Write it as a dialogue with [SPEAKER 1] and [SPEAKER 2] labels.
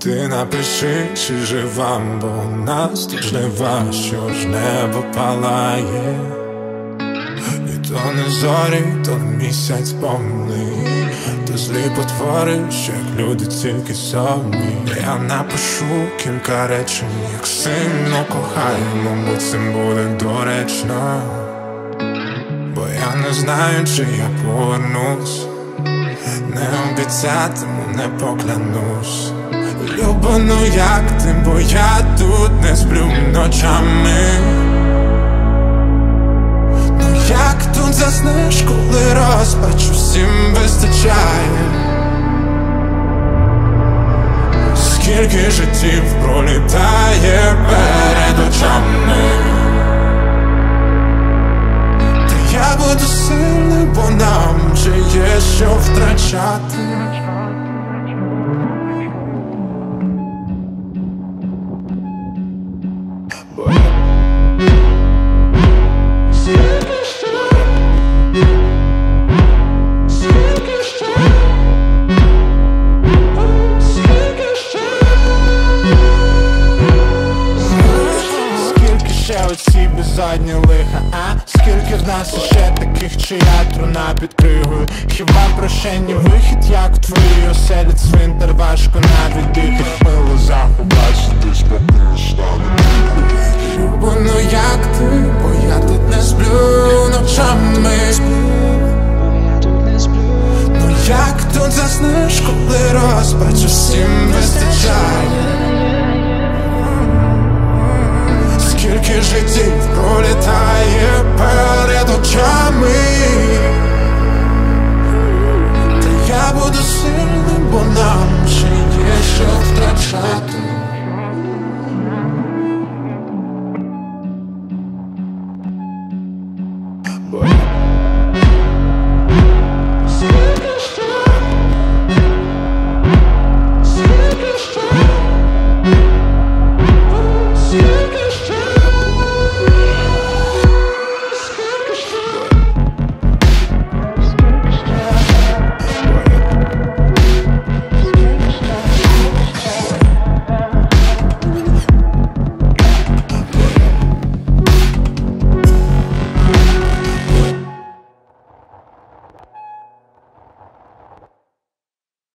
[SPEAKER 1] Ти напиши, чи жива, бо у нас тут жнива, що ж небо палає. І то не зорі, то місяць повний, то злі потвори, що як люди тільки собі. Я напишу кілька речень, як сильно кохаємо, бо цим буде доречно. Бо я не знаю, чи я повернусь, не обіцятиму, не поклянусь. Люба, ну як ти, бо я тут не сплю ночами. Ну як тут заснеш, коли розпач усім вистачає? Скільки життів пролітає перед очами. Та я буду сильний, бо нам вже є що втрачати.
[SPEAKER 2] Оці безодні лиха, скільки в нас ще таких, чия труна під кригою? Хіба прощення вихід, як в твоїй оселі цвинтар, важко навіть дихать, мило заховатись, спокійно стане.
[SPEAKER 1] Люба, ну як ти, бо я тут не сплю ночами. Ну як тут заснеш, коли розпач усім вистачає? Скільки життів пролітає перед очами. Та я буду сильним, бо нам ще є що втрачати. Бо